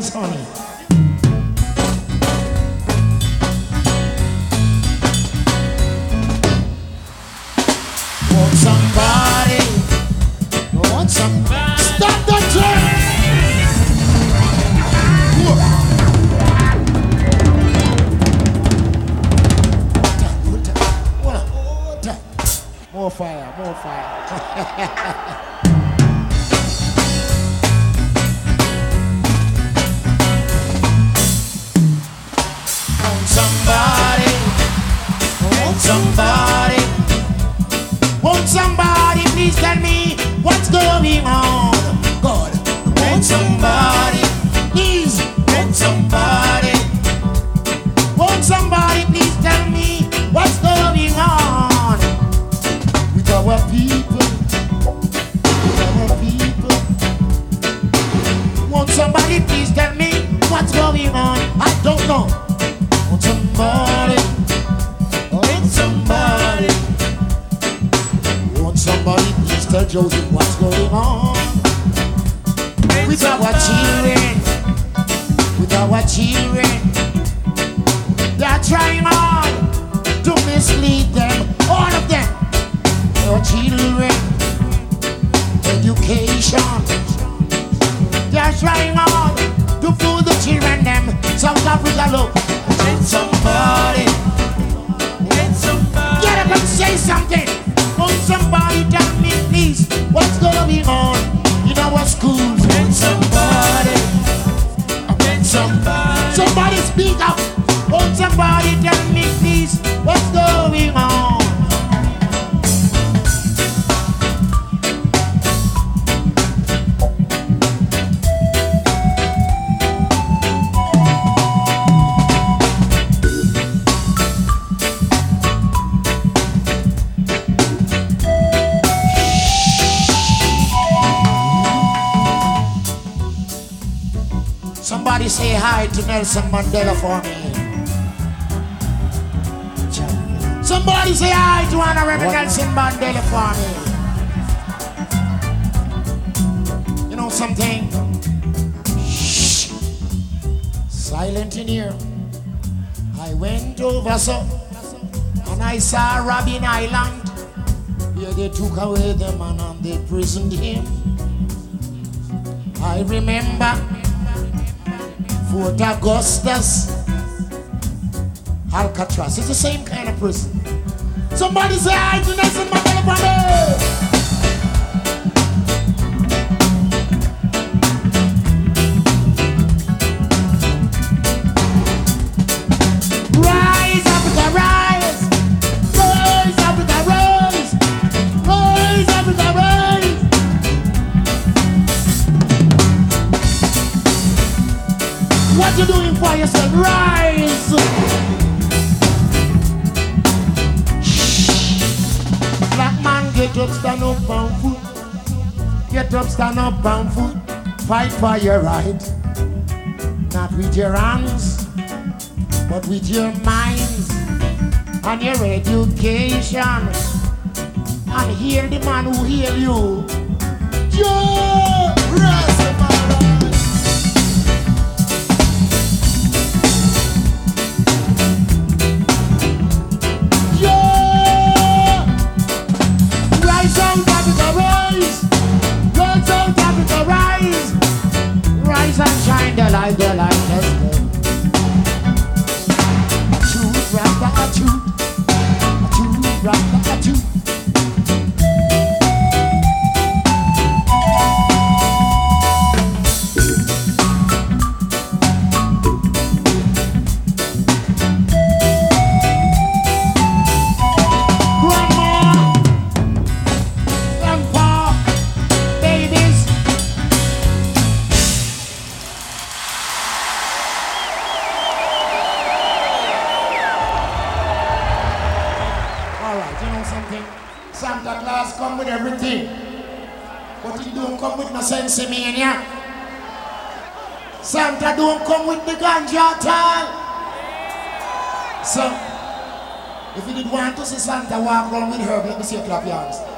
blessings, honey. Want somebody? Want somebody? Stop the train! More fire, more fire. Somebody, won't somebody please tell me what's going on? God, won't somebody, please, won't somebody please tell me what's going on with our people, Won't somebody please tell me what's going on? I don't know. Won't somebody please tell Joseph what's going on with our children, they're trying hard to mislead them, all of them. Our children, education, they're trying hard to fool the children them. South Africa, look. Let somebody get up and say something. Won't somebody tell me please what's going on in our schools? Let somebody speak up. Won't somebody tell me please what's going on? Somebody say hi to Nelson Mandela for me. Somebody say hi to Honorable Nelson Mandela for me. You know something? Shh. Silent in here. I went over so and I saw Robben Island where they took away the man and they prisoned him. I remember Fort Augustus, Alcatraz. It's the same kind of prison. Somebody say hi to Nelson Mandela for me. Rise, Africa, rise. Rise, Africa, rise. Rise, Africa, rise. What you doing for yourself? Rise! Black man, get up, stand up on foot. Get up, stand up on foot. Fight for your right. Not with your hands, but with your minds and your education. And hear the man who heal you. Joe Rastafari. And shine the light, let's go. Choose, Rasta, choose. Choose, Rasta, choose. Santa Claus come with everything, but he don't come with no sense mania. Santa don't come with the ganja at all. So, if you did want to see Santa walk around with herb, let me see you clap your hands.